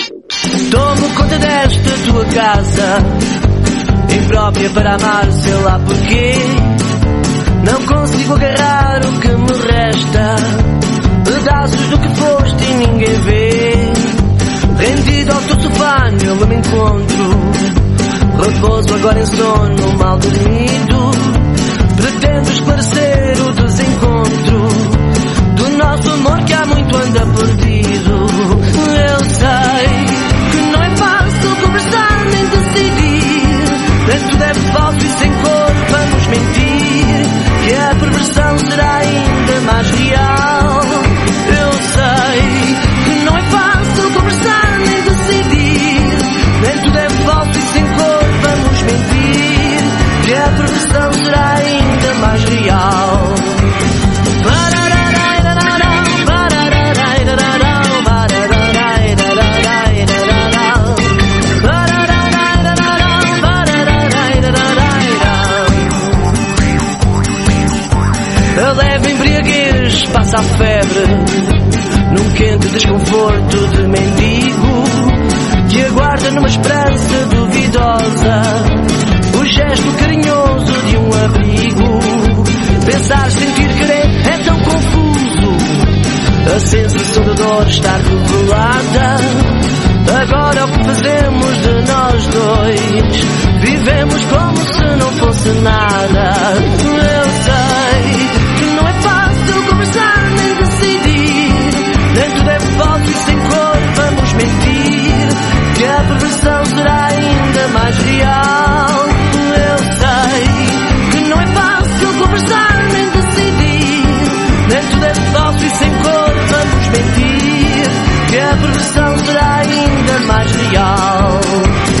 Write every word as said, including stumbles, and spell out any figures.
Tomo conta desta tua casa, imprópria para amar, sei lá porquê. Não consigo agarrar o que me resta, pedaços do que foste e ninguém vê. Rendido ao teu sofá, nele me encontro, repouso agora em sono, mal dormido. Pretendo esclarecer o desencontro do nosso amor que há muito anda perdido. Eu sei que não é fácil conversar nem decidir, nem tudo é falso e sem cor vamos mentir, que a perversão será ainda mais real. Eu sei que não é fácil conversar nem decidir, nem tudo é falso e sem cor vamos mentir, que a perversão será ainda mais real. A leve embriaguez passa a febre num quente desconforto de mendigo que aguarda numa esperança duvidosa o gesto carinhoso de um abrigo. Pensar, sentir, querer é tão confuso, a sensação de dor está revelada. Agora o que fazemos de nós dois? Vivemos como se não fosse nada. Eu sei que não é fácil conversar nem decidir, nem tudo é falso e sem cor vamos mentir, que a perversão será ainda mais real. Eu sei que não é fácil conversar nem decidir, nem tudo é falso e sem cor vamos mentir, que a perversão será ainda mais real.